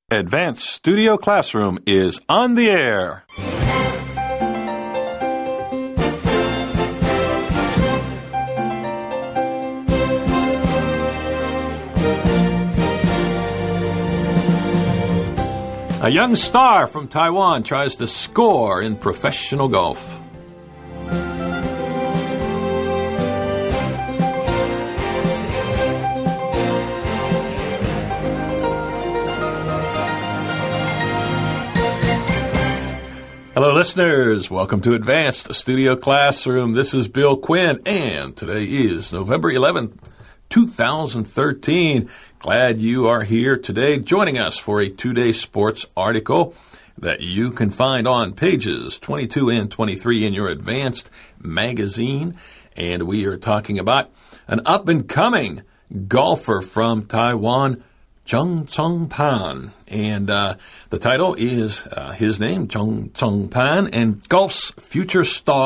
Advanced Studio Classroom is on the air. A young star from Taiwan tries to score in professional golf. Hello, listeners. Welcome to Advanced Studio Classroom. This is Bill Quinn, and today is November 11th, 2013. Glad you are here today joining us for a two-day sports article that you can find on pages 22 and 23 in your Advanced magazine. And we are talking about an up-and-coming golfer from Taiwan, Zheng Chengpan, and the title is his name, Zheng Chengpan, and golf's future star, ?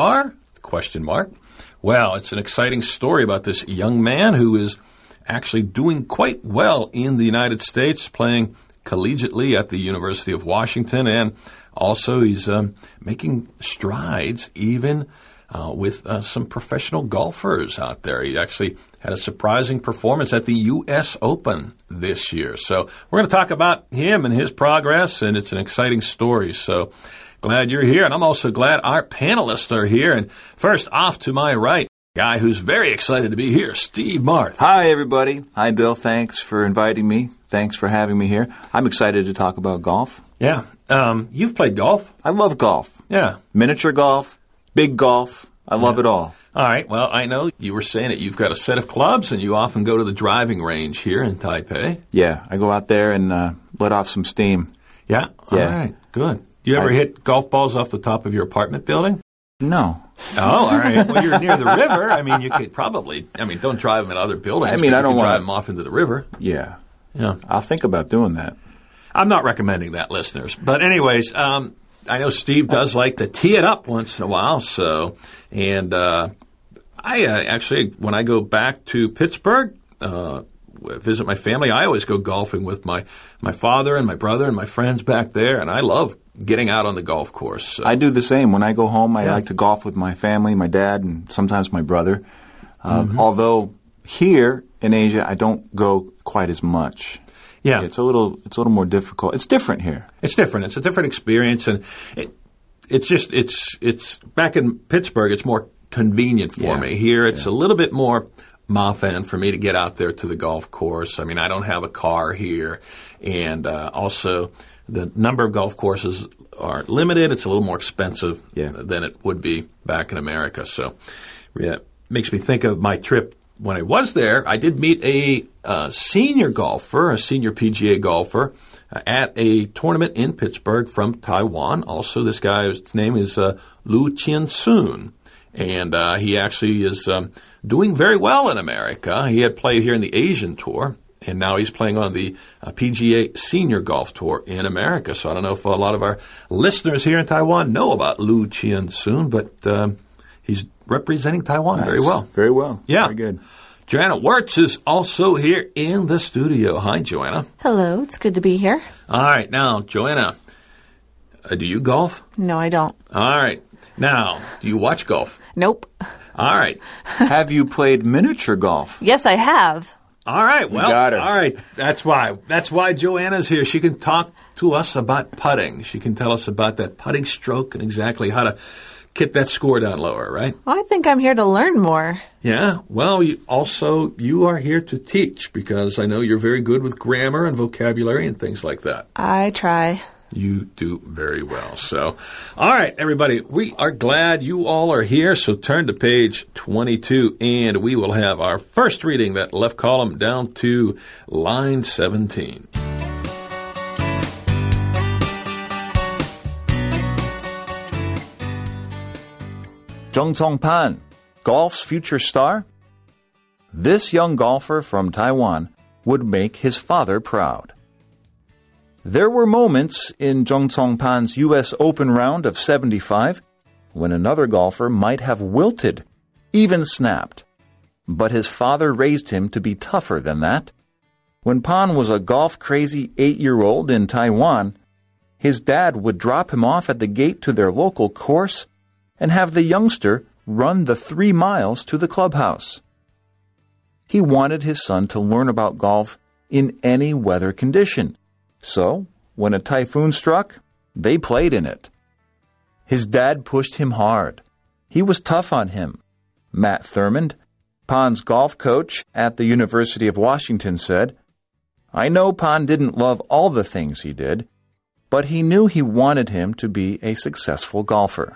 Well, it's an exciting story about this young man who is actually doing quite well in the United States, playing collegiately at the University of Washington, and also he's making strides even with some professional golfers out there. He actually had a surprising performance at the U.S. Open this year. So we're going to talk about him and his progress, and it's an exciting story. So glad you're here, and I'm also glad our panelists are here. And first, off to my right, guy who's very excited to be here, Steve Marth. Hi, everybody. Hi, Bill. Thanks for inviting me. Thanks for having me here. I'm excited to talk about golf. Yeah. You've played golf? I love golf. Yeah. Miniature golf, big golf. I love it all. All right. Well, I know you were saying that you've got a set of clubs, and you often go to the driving range here in Taipei. Yeah. I go out there and let off some steam. Yeah? All right. Good. Do you ever hit golf balls off the top of your apartment building? No. Oh, all right. Well, you're near the river. I mean, you could probably, don't drive them in other buildings. I mean, I don't want to drive them off into the river. Yeah. Yeah. I'll think about doing that. I'm not recommending that, listeners. But anyways, I know Steve does like to tee it up once in a while. So, and I actually, when I go back to Pittsburgh, visit my family, I always go golfing with my father and my brother and my friends back there, and I love getting out on the golf course. So. I do the same. When I go home, I like to golf with my family, my dad, and sometimes my brother. Although here in Asia, I don't go quite as much. Yeah, it's a little more difficult. It's different here. It's different. It's a different experience, and it's back in Pittsburgh. It's more convenient for me. Here, it's a little bit more mafan for me to get out there to the golf course. I mean, I don't have a car here, and also the number of golf courses are limited. It's a little more expensive than it would be back in America. So, it makes me think of my trip. When I was there, I did meet a senior golfer, a senior PGA golfer, at a tournament in Pittsburgh from Taiwan. Also, this guy's name is Lu Qian-soon, and he actually is doing very well in America. He had played here in the Asian Tour, and now he's playing on the PGA Senior Golf Tour in America. So I don't know if a lot of our listeners here in Taiwan know about Lu Qian-soon, but he's representing Taiwan very well. Very well. Yeah. Very good. Joanna Wirtz is also here in the studio. Hi, Joanna. Hello. It's good to be here. All right. Now, Joanna, do you golf? No, I don't. All right. Now, do you watch golf? Nope. All right. Have you played miniature golf? Yes, I have. All right. Well, got her. All right. That's why Joanna's here. She can talk to us about putting. She can tell us about that putting stroke and exactly how to get that score down lower, right? I think I'm here to learn more. Yeah. Well, you are here to teach because I know you're very good with grammar and vocabulary and things like that. I try. You do very well. So, all right, everybody, we are glad you all are here. So turn to page 22, and we will have our first reading, that left column down to line 17. Zheng Chengpan, golf's future star? This young golfer from Taiwan would make his father proud. There were moments in Zheng Chengpan's U.S. Open round of 75 when another golfer might have wilted, even snapped. But his father raised him to be tougher than that. When Pan was a golf-crazy 8-year-old in Taiwan, his dad would drop him off at the gate to their local course and have the youngster run the 3 miles to the clubhouse. He wanted his son to learn about golf in any weather condition. So, when a typhoon struck, they played in it. His dad pushed him hard. He was tough on him. Matt Thurmond, Pan's golf coach at the University of Washington, said, "I know Pan didn't love all the things he did, but he knew he wanted him to be a successful golfer."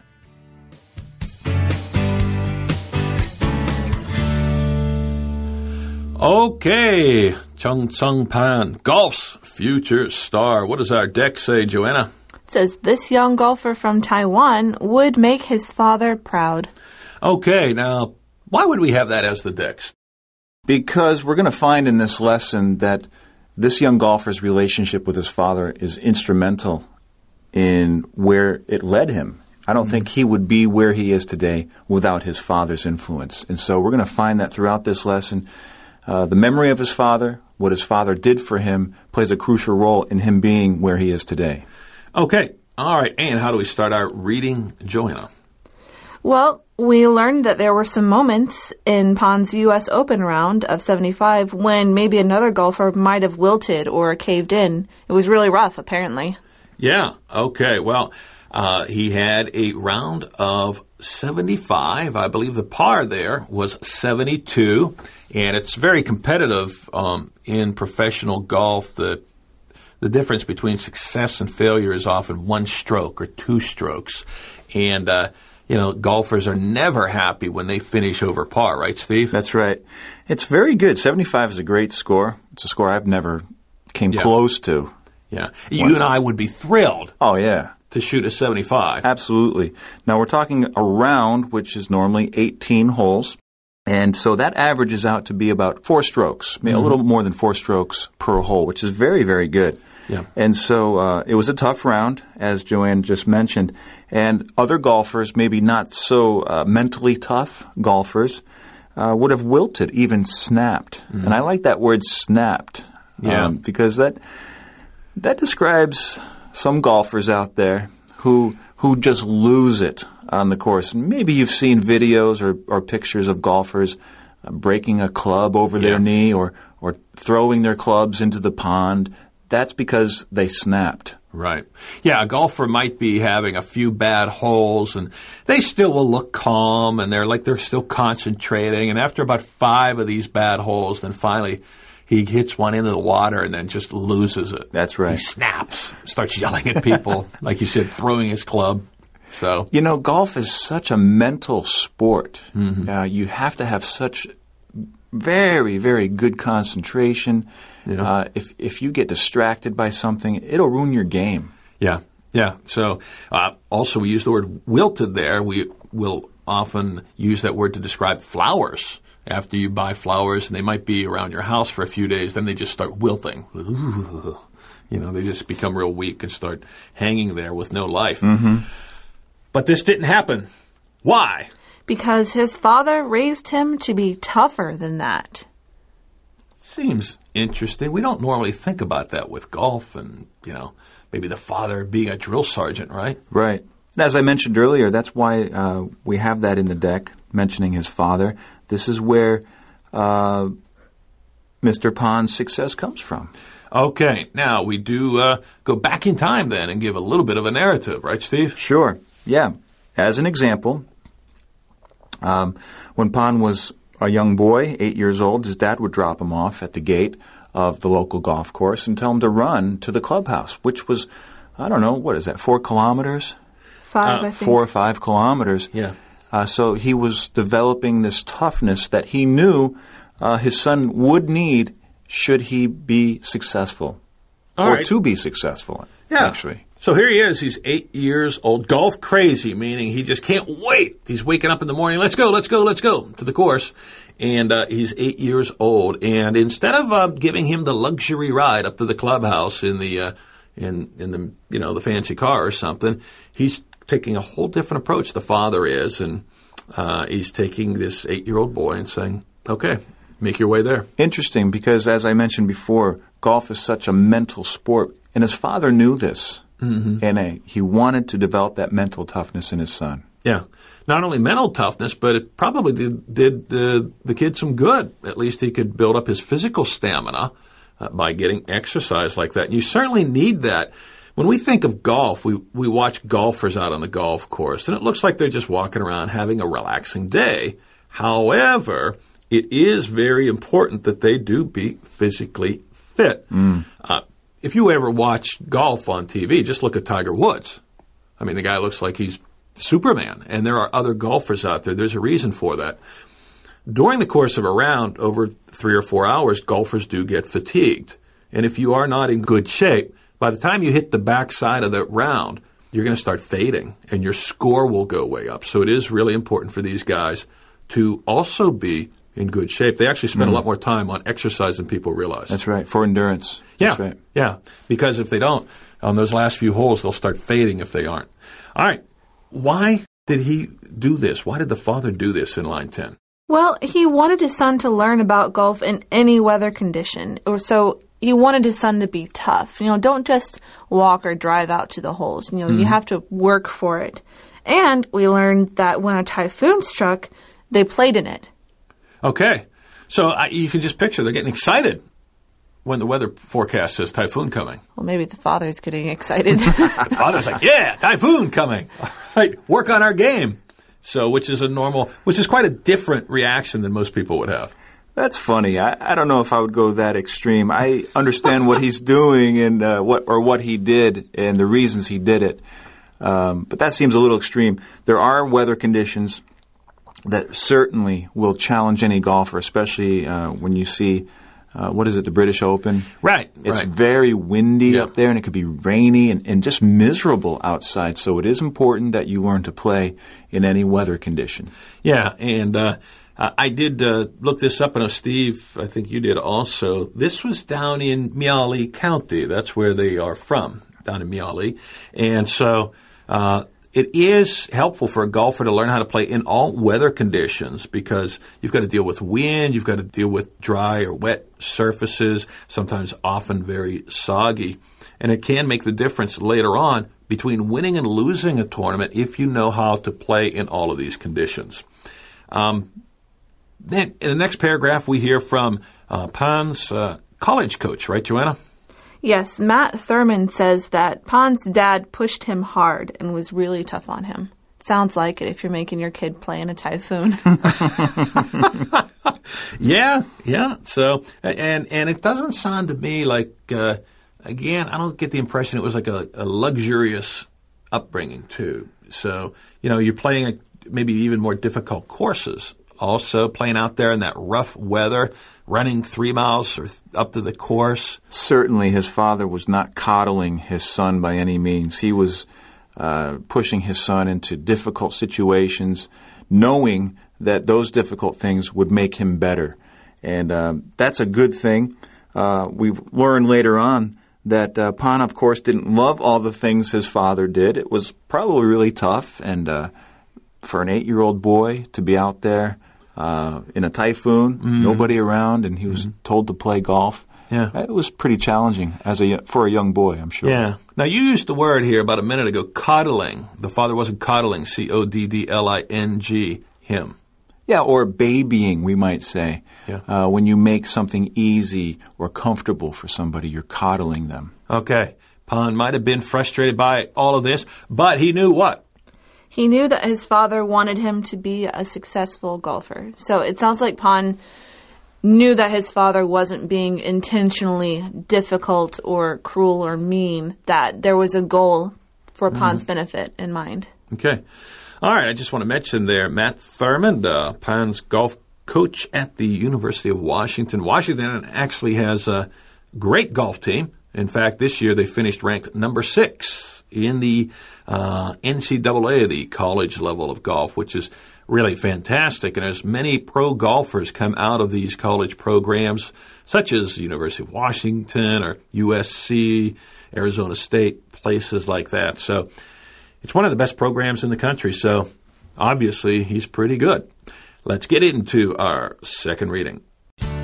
Okay, Chung Sung Pan, golf's future star. What does our deck say, Joanna? It says this young golfer from Taiwan would make his father proud. Okay, now, why would we have that as the deck? Because we're going to find in this lesson that this young golfer's relationship with his father is instrumental in where it led him. I don't think he would be where he is today without his father's influence. And so we're going to find that throughout this lesson. The memory of his father, what his father did for him, plays a crucial role in him being where he is today. Okay, all right, and how do we start our reading, Joanna? Well, we learned that there were some moments in Pan's U.S. Open round of 75 when maybe another golfer might have wilted or caved in. It was really rough, apparently. Yeah, okay, well, he had a round of 75. I believe the par there was 72, and it's very competitive in professional golf. The difference between success and failure is often 1 stroke or 2 strokes. And, golfers are never happy when they finish over par, right, Steve? That's right. It's very good. 75 is a great score. It's a score I've never came close to. Yeah. You and I would be thrilled. Oh, yeah. To shoot a 75. Absolutely. Now, we're talking a round, which is normally 18 holes. And so that averages out to be about 4 strokes, a little more than 4 strokes per hole, which is very, very good. Yeah. And so it was a tough round, as Joanne just mentioned. And other golfers, maybe not so mentally tough golfers, would have wilted, even snapped. And I like that word snapped because that describes some golfers out there who just lose it on the course. And maybe you've seen videos or pictures of golfers breaking a club over their knee or throwing their clubs into the pond. That's because they snapped. Right. Yeah, a golfer might be having a few bad holes, and they still will look calm, and they're still concentrating. And after about 5 of these bad holes, then finally he hits one into the water and then just loses it. That's right. He snaps, starts yelling at people, like you said, throwing his club. So golf is such a mental sport. You have to have such very, very good concentration. If you get distracted by something, it'll ruin your game. Yeah. So also we use the word wilted there. We will often use that word to describe flowers. After you buy flowers and they might be around your house for a few days, then they just start wilting. They just become real weak and start hanging there with no life. But this didn't happen. Why? Because his father raised him to be tougher than that. Seems interesting. We don't normally think about that with golf and, maybe the father being a drill sergeant, right? Right. And as I mentioned earlier, that's why we have that in the deck, mentioning his father. This is where Mr. Pan's success comes from. Okay. Now, we do go back in time then and give a little bit of a narrative, right, Steve? Sure. Yeah. As an example, when Pan was a young boy, 8 years old, his dad would drop him off at the gate of the local golf course and tell him to run to the clubhouse, which was, 4 kilometers? 5, I think. 4 or 5 kilometers. Yeah. So he was developing this toughness that he knew his son would need should he be successful. To be successful, actually. So here he is. He's 8 years old, golf crazy, meaning he just can't wait. He's waking up in the morning, let's go to the course. And he's 8 years old. And instead of giving him the luxury ride up to the clubhouse in the the fancy car or something, he's taking a whole different approach. The father is, and he's taking this 8-year-old boy and saying, "Okay, make your way there. Interesting, because as I mentioned before, golf is such a mental sport, and his father knew this, and he wanted to develop that mental toughness in his son. Yeah. Not only mental toughness, but it probably did the kid some good. At least he could build up his physical stamina by getting exercise like that. And you certainly need that. When we think of golf, we watch golfers out on the golf course, and it looks like they're just walking around having a relaxing day. However, it is very important that they do be physically fit. If you ever watch golf on TV, just look at Tiger Woods. I mean, the guy looks like he's Superman, and there are other golfers out there. There's a reason for that. During the course of a round, over 3 or 4 hours, golfers do get fatigued. And if you are not in good shape, by the time you hit the backside of the round, you're going to start fading, and your score will go way up. So it is really important for these guys to also be in good shape. They actually spend a lot more time on exercise than people realize. That's right, for endurance. Yeah, That's right. Yeah, because if they don't, on those last few holes, they'll start fading if they aren't. All right, why did he do this? Why did the father do this in line 10? Well, he wanted his son to learn about golf in any weather condition, or so he wanted his son to be tough. Don't just walk or drive out to the holes. You have to work for it. And we learned that when a typhoon struck, they played in it. Okay. So you can just picture they're getting excited when the weather forecast says typhoon coming. Well, maybe the father's getting excited. The father's like, yeah, typhoon coming. All right, work on our game. So, which is quite a different reaction than most people would have. That's funny. I don't know if I would go that extreme. I understand what he's doing and what he did and the reasons he did it. But that seems a little extreme. There are weather conditions that certainly will challenge any golfer, especially when you see, the British Open? Right. It's very windy up there, and it could be rainy and just miserable outside. So it is important that you learn to play in any weather condition. Yeah, and I did look this up, and Steve, I think you did also. This was down in Mialy County. That's where they are from, down in Mialy. And so it is helpful for a golfer to learn how to play in all weather conditions because you've got to deal with wind, you've got to deal with dry or wet surfaces, sometimes often very soggy. And it can make the difference later on between winning and losing a tournament if you know how to play in all of these conditions. Then in the next paragraph, we hear from Pan's college coach, right, Joanna? Yes, Matt Thurman says that Pan's dad pushed him hard and was really tough on him. Sounds like it if you're making your kid play in a typhoon. Yeah. So, and it doesn't sound to me like, again, I don't get the impression it was like a luxurious upbringing, too. So, you're playing maybe even more difficult courses. Also, playing out there in that rough weather, running 3 miles or up to the course. Certainly, his father was not coddling his son by any means. He was pushing his son into difficult situations, knowing that those difficult things would make him better. And that's a good thing. We've learned later on that Pan, of course, didn't love all the things his father did. It was probably really tough, and for an 8-year-old boy to be out there in a typhoon, nobody around, and he was told to play golf. Yeah. It was pretty challenging for a young boy, I'm sure. Yeah. Now, you used the word here about a minute ago, coddling. The father wasn't coddling, C-O-D-D-L-I-N-G, him. Yeah, or babying, we might say. Yeah. When you make something easy or comfortable for somebody, you're coddling them. Okay. Pan might have been frustrated by all of this, but he knew what? He knew that his father wanted him to be a successful golfer. So it sounds like Pan knew that his father wasn't being intentionally difficult or cruel or mean, that there was a goal for Pan's benefit in mind. Okay. All right. I just want to mention there, Matt Thurman, Pan's golf coach at the University of Washington. Washington actually has a great golf team. In fact, this year they finished ranked number 6 in the NCAA, the college level of golf, which is really fantastic. And as many pro golfers come out of these college programs, such as the University of Washington or USC, Arizona State, places like that. So it's one of the best programs in the country. So obviously he's pretty good. Let's get into our second reading.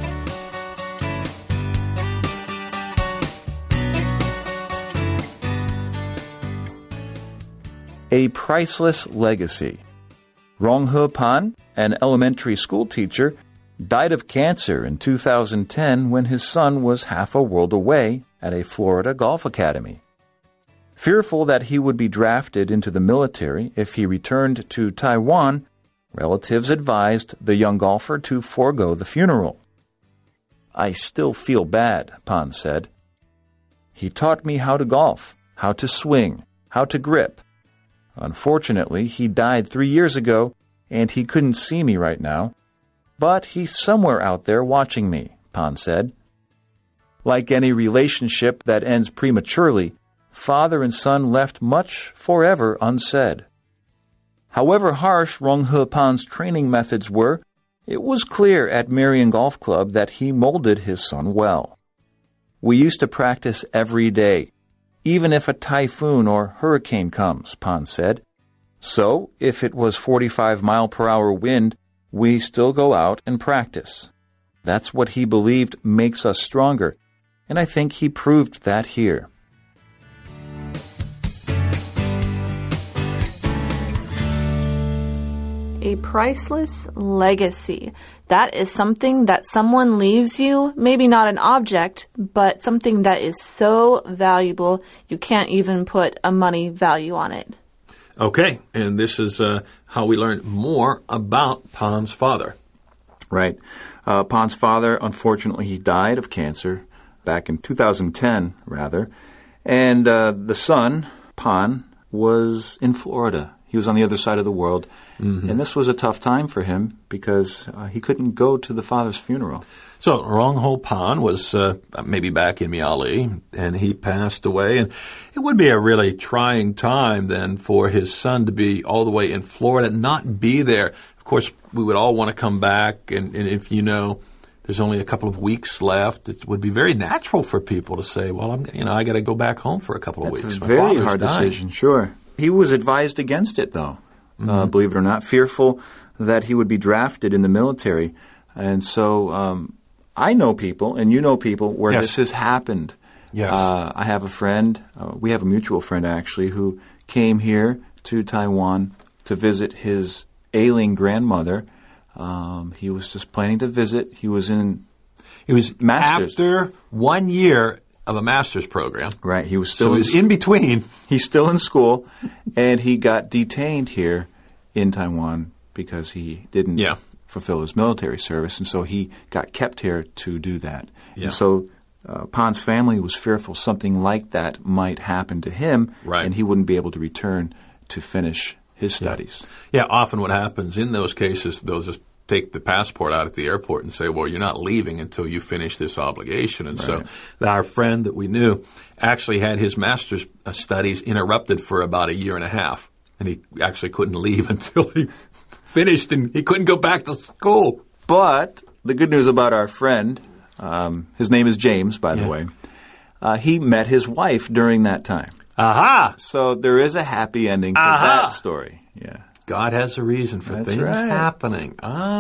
A priceless legacy. Rong He Pan, an elementary school teacher, died of cancer in 2010 when his son was half a world away at a Florida golf academy. Fearful that he would be drafted into the military if he returned to Taiwan, relatives advised the young golfer to forego the funeral. I still feel bad, Pan said. He taught me how to golf, how to swing, how to grip. Unfortunately, he died 3 years ago, and he couldn't see me right now. But he's somewhere out there watching me, Pan said. Like any relationship that ends prematurely, father and son left much forever unsaid. However harsh Rong He Pan's training methods were, it was clear at Marion Golf Club that he molded his son well. We used to practice every day, even if a typhoon or hurricane comes, Pan said. So, if it was 45-mile-per-hour wind, we still go out and practice. That's what he believed makes us stronger, and I think he proved that here. A priceless legacy. That is something that someone leaves you, maybe not an object, but something that is so valuable you can't even put a money value on it. Okay, and this is how we learn more about Pan's father. Right. Pan's father, unfortunately, he died of cancer back in 2010, rather. And the son, Pan, was in Florida. He was on the other side of the world. Mm-hmm. And this was a tough time for him because he couldn't go to the father's funeral. So Rong He Pan was maybe back in Miali, and he passed away. And it would be a really trying time then for his son to be all the way in Florida, not be there. Of course, we would all want to come back, and if you know there's only a couple of weeks left, it would be very natural for people to say, well, I got to go back home for a couple of weeks. That's a very hard decision, sure. He was advised against it, though, believe it or not, fearful that he would be drafted in the military. And so I know people, and you know people, where this has happened. Yes. I have a friend, we have a mutual friend, actually, who came here to Taiwan to visit his ailing grandmother. He was just planning to visit. He was master's. After 1 year of a master's program. Right. He was still in between. He's still in school, and he got detained here in Taiwan because he didn't fulfill his military service, and so he got kept here to do that. Yeah. And so Pan's family was fearful something like that might happen to him, and he wouldn't be able to return to finish his studies. Yeah, often what happens in those cases, they'll just take the passport out at the airport and say, well, you're not leaving until you finish this obligation. And so our friend that we knew actually had his master's studies interrupted for about a year and a half, and he actually couldn't leave until he finished, and he couldn't go back to school. But the good news about our friend, his name is James, by the way, he met his wife during that time. Aha! So there is a happy ending to that story. Yeah. God has a reason for things happening.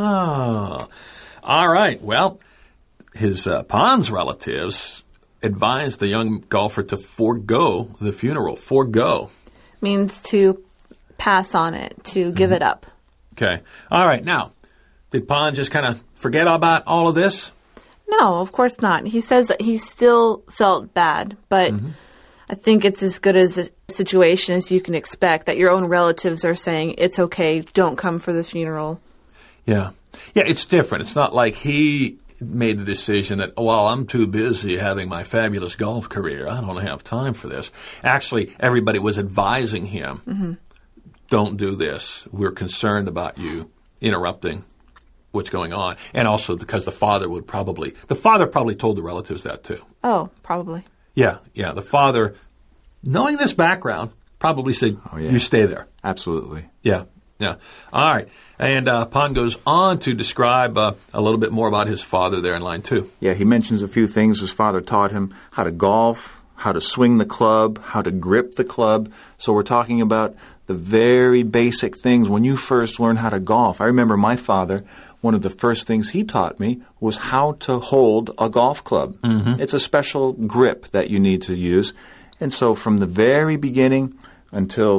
Ah. All right. Well, his Pan's relatives advised the young golfer to forego the funeral. Forego. Means to pass on it, to give it up. Okay. All right. Now, did Pan just kind of forget about all of this? No, of course not. He says that he still felt bad, but I think it's as good as a situation as you can expect, that your own relatives are saying, it's okay, don't come for the funeral. Yeah. Yeah, it's different. It's not like he made the decision that, well, I'm too busy having my fabulous golf career. I don't have time for this. Actually, everybody was advising him, don't do this. We're concerned about you interrupting what's going on. And also because the father probably told the relatives that too. Oh, probably. Yeah. The father, knowing this background, probably said, you stay there. Absolutely. Yeah. All right. And Pan goes on to describe a little bit more about his father there in line 2. Yeah, he mentions a few things. His father taught him how to golf, how to swing the club, how to grip the club. So we're talking about the very basic things when you first learn how to golf. I remember my father, one of the first things he taught me was how to hold a golf club. It's a special grip that you need to use. And so from the very beginning until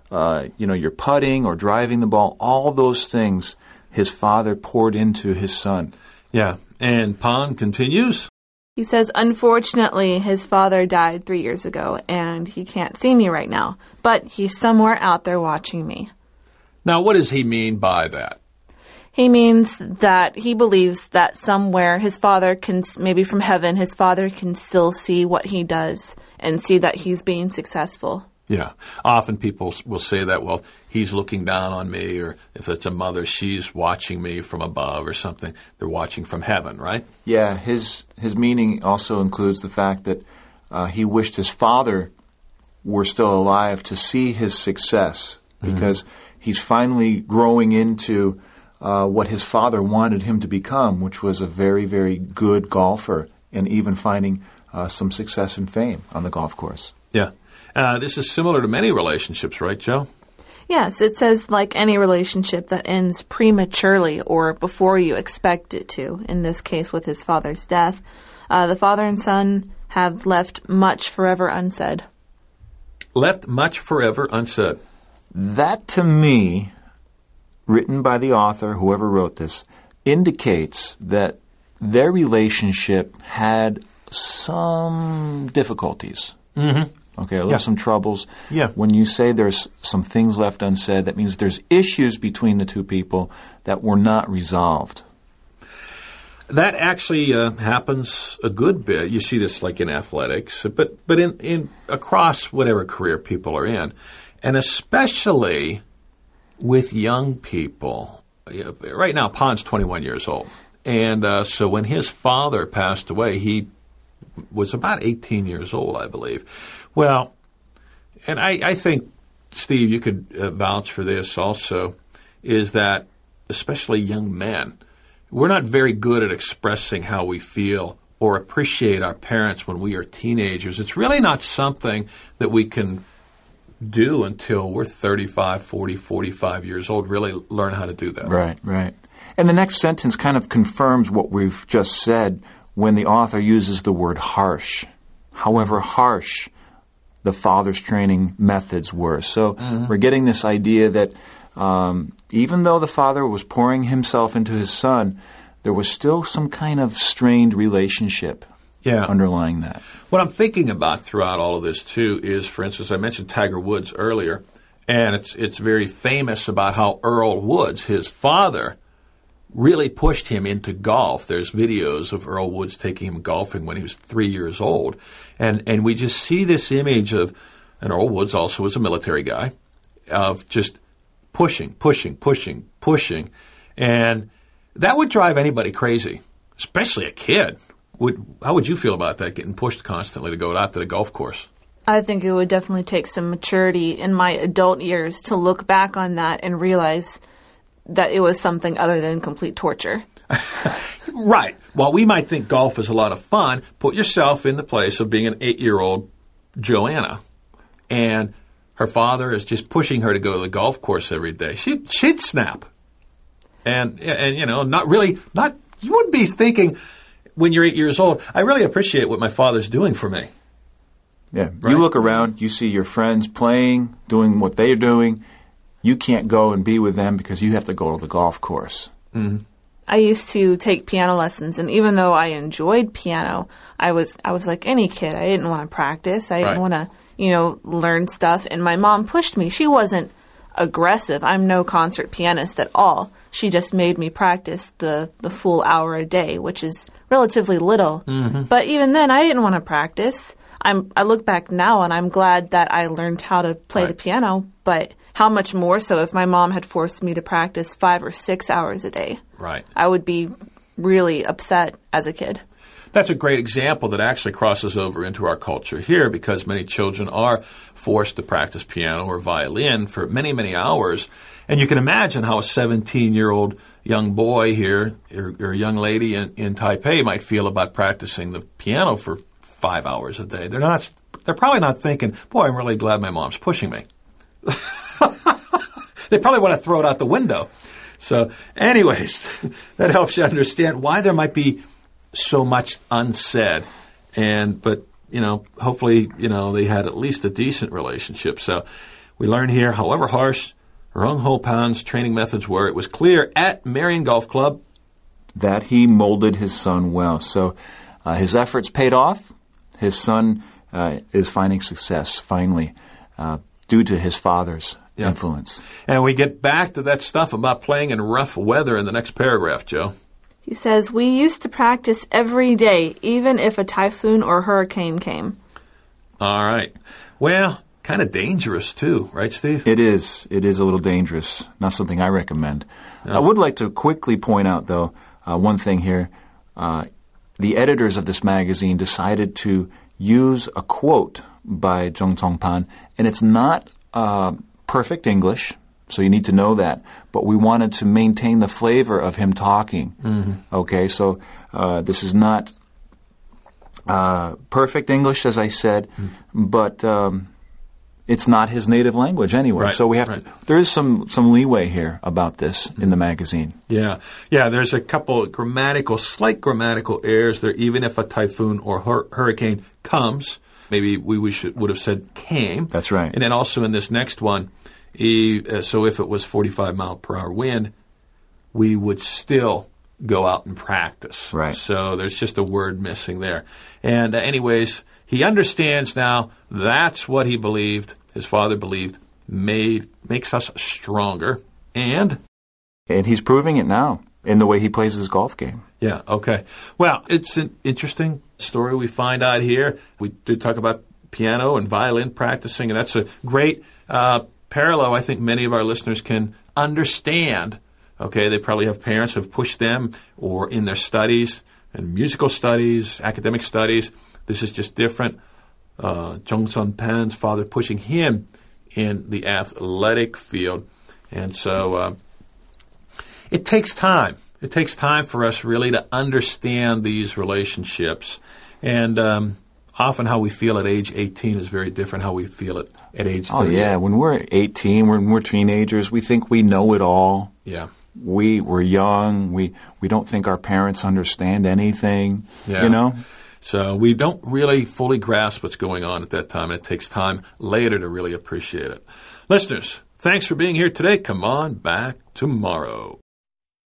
you're putting or driving the ball, all those things his father poured into his son. Yeah. And Pon continues. He says, unfortunately, his father died 3 years ago, and he can't see me right now, but he's somewhere out there watching me. Now, what does he mean by that? He means that he believes that somewhere his father can, maybe from heaven, his father can still see what he does and see that he's being successful. Yeah. Often people will say that, well, he's looking down on me, or if it's a mother, she's watching me from above or something. They're watching from heaven, right? Yeah, his meaning also includes the fact that he wished his father were still alive to see his success, because he's finally growing into what his father wanted him to become, which was a very, very good golfer, and even finding some success and fame on the golf course. Yeah. This is similar to many relationships, right, Joe? Yes, it says like any relationship that ends prematurely or before you expect it to, in this case with his father's death. The father and son have left much forever unsaid. Left much forever unsaid. That, to me, written by the author, whoever wrote this, indicates that their relationship had some difficulties. Mm-hmm. Okay, some troubles. Yeah. When you say there's some things left unsaid, that means there's issues between the two people that were not resolved. That actually happens a good bit. You see this like in athletics, but in across whatever career people are in, and especially with young people. Right now, Pon's 21 years old, and so when his father passed away, he was about 18 years old, I believe. Well, and I think, Steve, you could vouch for this also, is that especially young men, we're not very good at expressing how we feel or appreciate our parents when we are teenagers. It's really not something that we can do until we're 35, 40, 45 years old, really learn how to do that. Right, right. And the next sentence kind of confirms what we've just said when the author uses the word harsh. However harsh the father's training methods were. So we're getting this idea that even though the father was pouring himself into his son, there was still some kind of strained relationship underlying that. What I'm thinking about throughout all of this, too, is, for instance, I mentioned Tiger Woods earlier, and it's very famous about how Earl Woods, his father, really pushed him into golf. There's videos of Earl Woods taking him golfing when he was 3 years old. And we just see this image of, and Earl Woods also was a military guy, of just pushing. And that would drive anybody crazy, especially a kid. How would you feel about that, getting pushed constantly to go out to the golf course? I think it would definitely take some maturity in my adult years to look back on that and realize that it was something other than complete torture. Right. While we might think golf is a lot of fun, put yourself in the place of being an 8-year-old Joanna, and her father is just pushing her to go to the golf course every day. She'd snap. And you know, you wouldn't be thinking when you're 8 years old, I really appreciate what my father's doing for me. Yeah. Right? You look around, you see your friends playing, doing what they're doing. You can't go and be with them because you have to go to the golf course. Mm-hmm. I used to take piano lessons, and even though I enjoyed piano, I was like any kid. I didn't want to practice. I didn't want to, learn stuff. And my mom pushed me. She wasn't aggressive. I'm no concert pianist at all. She just made me practice the full hour a day, which is relatively little. Mm-hmm. But even then, I didn't want to practice. I look back now, and I'm glad that I learned how to play the piano, but how much more so if my mom had forced me to practice 5 or 6 hours a day. Right. I would be really upset as a kid. That's a great example that actually crosses over into our culture here, because many children are forced to practice piano or violin for many, many hours. And you can imagine how a 17-year-old young boy here or young lady in Taipei might feel about practicing the piano for 5 hours a day. They're probably not thinking, boy, I'm really glad my mom's pushing me. They probably want to throw it out the window. So anyways, that helps you understand why there might be so much unsaid. But hopefully, they had at least a decent relationship. So We learn here, however harsh Rung Ho Pan's training methods were, it was clear at Marion Golf Club that he molded his son well. So his efforts paid off. His son is finding success, finally, due to his father's influence. And we get back to that stuff about playing in rough weather in the next paragraph, Joe. He says, we used to practice every day, even if a typhoon or hurricane came. All right. Well, kind of dangerous, too, right, Steve? It is. It is a little dangerous. Not something I recommend. I would like to quickly point out, though, one thing here. The editors of this magazine decided to use a quote by Jung Chong-pan, and it's not perfect English, so you need to know that. But we wanted to maintain the flavor of him talking. Mm-hmm. Okay, so this is not perfect English, as I said, but it's not his native language anyway. Right, so we have to. There is some leeway here about this in the magazine. Yeah. There's a couple slight grammatical errors there. Even if a typhoon or hurricane comes, maybe we would have said came. That's right. And then also in this next one, so if it was 45 mile per hour wind, we would still go out and practice. Right. So there's just a word missing there. And anyways, he understands now that's what he believed, his father believed, makes us stronger. And he's proving it now in the way he plays his golf game. Yeah, okay. Well, it's an interesting story we find out here. We did talk about piano and violin practicing, and that's a great parallel I think many of our listeners can understand. Okay, they probably have parents who have pushed them or in their studies, and musical studies, academic studies. This is just different. Jung Chong-pan's father pushing him in the athletic field. And so it takes time. It takes time for us really to understand these relationships. And often how we feel at age 18 is very different how we feel at age 30. Oh, yeah. When we're 18, when we're teenagers, we think we know it all. Yeah. We're young. We don't think our parents understand anything, you know? So we don't really fully grasp what's going on at that time. And it takes time later to really appreciate it. Listeners, thanks for being here today. Come on back tomorrow.